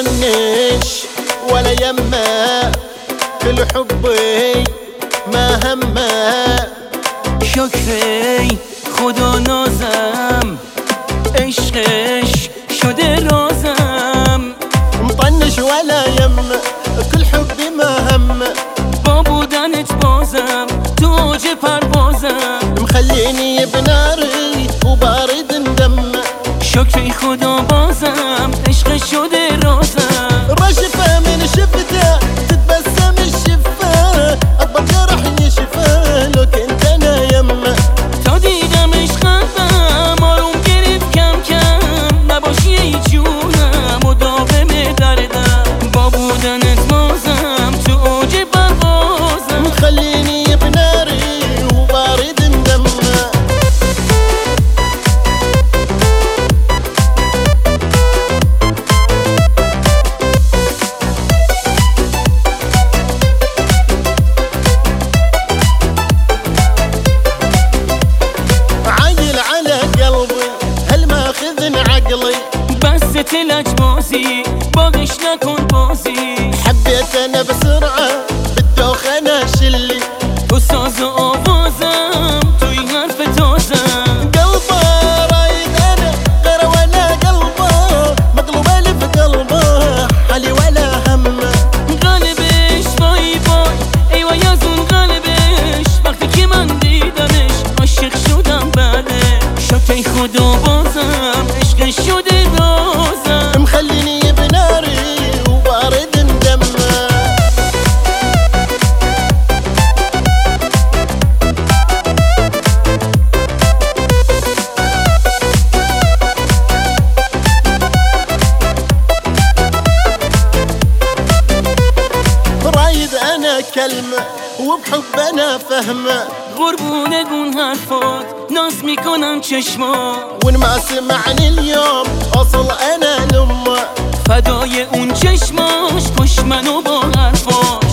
مطنش ولا يمه كل حبي ما همه شکری خدا نازم عشقش شده رازم مطنش ولا يمه كل حبي ما همه با بودنت بازم تو اوج پروازم مخليني بناري وبارد ندمه شکری خدا بازم عشقش شده رازم رشفة من شفته تتبسم الشفة أكبر جرح يشفى لو كنت أنا يمه تا دیدمش قلبم آروم گرفت کم کم نباشی ای جونم مداوم دردم با بودنت بازم تو اوج پروازم خليني بناري وبارد ندمه عايل على قلبي هل ماخذن عقلي بس تلج بازی باقیش نکن بازی حبيت أنا بسرعة بالدوخ أنا شلي تو ساز و آوازم توی حرف تازم قلبه رايد أنا غير ولا قلبه مقلوب ألف قلبه حالي ولا همه قلبش وای وای ایوای از اون قلبش وقتی که من دیدمش عاشق شدم بله شکری خدا بازم عشقش شده رازم مخليني بناري وبارد ندمه رايد أنا كلمة وبحب أنا فهمه قربونه گون حرفات ناز میکنن چشما وإن ما سمعني اليوم أصل أنا لأمه فدای اون چشماش کش منو با حرفات